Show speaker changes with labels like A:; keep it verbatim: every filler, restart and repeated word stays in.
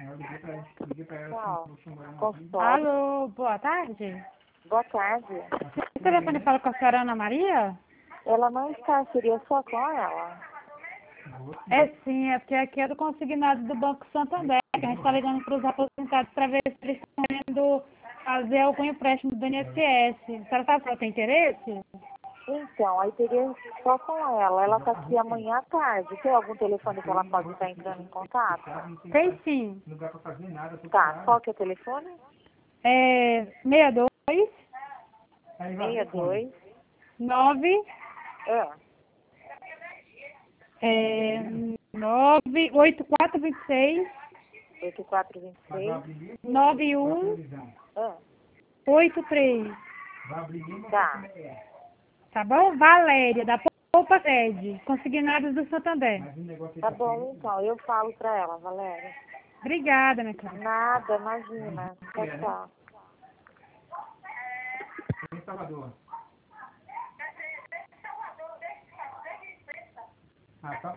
A: Tchau. Consultório.
B: Alô, boa tarde.
A: Boa tarde.
B: O telefone fala com a senhora Ana Maria?
A: Ela não está, seria só com ela?
B: É sim, é porque aqui é do consignado do Banco Santander, que a gente está ligando para os aposentados para ver se eles estão querendo fazer algum empréstimo do I N S S. A senhora sabe se ela tem interesse?
A: Então, aí teria só com ela. Ela está aqui amanhã à tarde. Tem algum telefone que ela pode estar entrando em contato?
B: Tem sim.
A: Tá, qual que é o telefone?
B: É seis dois
A: seis dois.
B: nove
A: É.
B: é, nove oito quatro dois seis
A: oito quatro dois seis.
B: nove um
A: É.
B: oito três.
A: Tá.
B: Tá bom? Valéria, da Poupa Sede, consignados do Santander.
A: Tá bom, então. Eu falo pra ela, Valéria.
B: Obrigada, minha cara.
A: Nada, imagina. Tchau, tchau.
C: Em Salvador. Ah, tá.